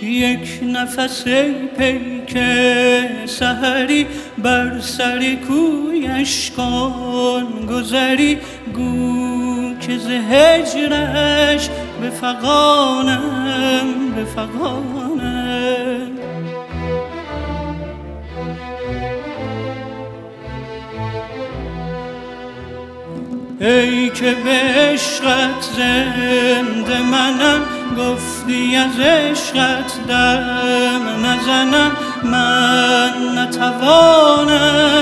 یک نفس ای پیک سحری بر سر کویش کن گذری گو که ز هجرش بفغانم ای که به عشقت زنده منم گفتی از عشقت دم نزنم من نتوانم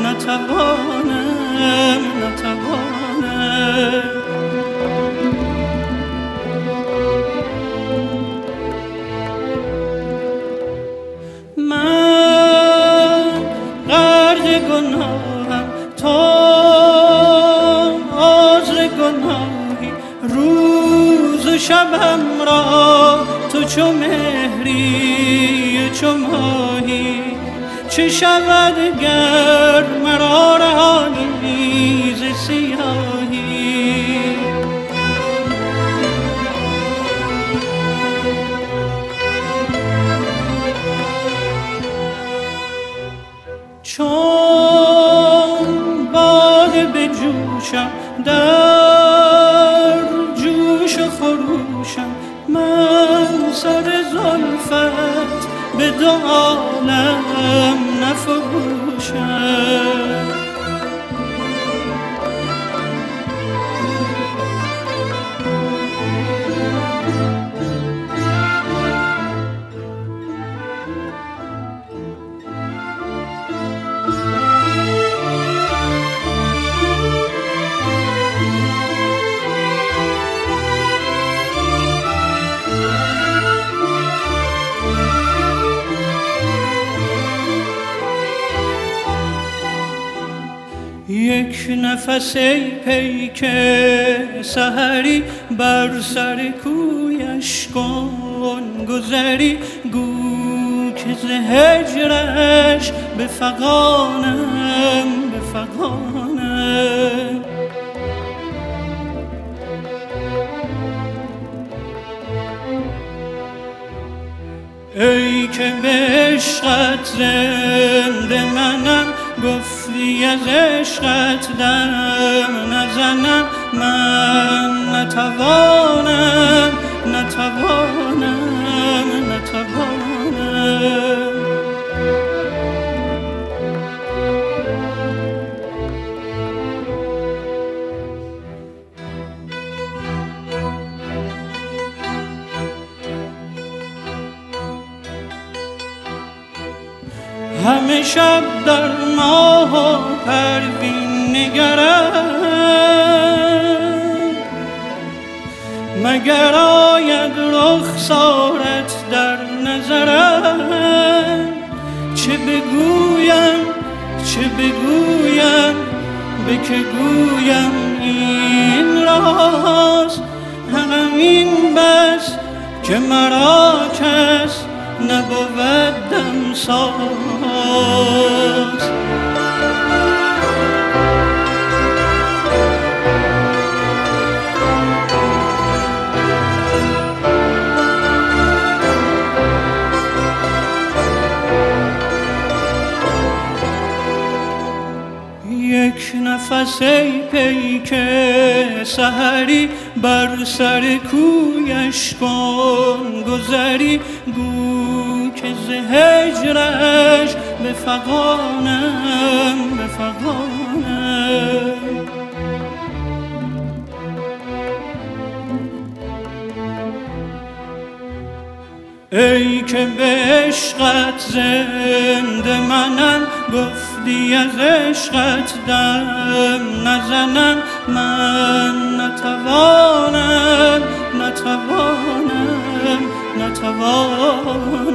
من غرق گناهم تو عذر گناهی روز و شبم را تو چو مهری چو ماهی چه شود گر مرا رهانی ز سیاهی چون باده به جوشم در جوش و خروشم من سر زلفت به دو عالم نفروشم یک نفس ای پیک سحری بر سر کویش کن گذری گو که ز هجرش بفغانم ای که به عشقت زنده منم گفتی از عشقت دم نزنم من نتوانم همه شب در ماه و پروین نگرم مگر آید رخسارت در نظرم چه بگویم به که گویم این راز همین بس که مرا کس نبود دمساز یک نفس ای پیک سحری بر سر کویش کن گذری گو که ز هجرش بفغانم ای که به عشقت زنده منم گفتی از عشقت دم نزنم من نتوانم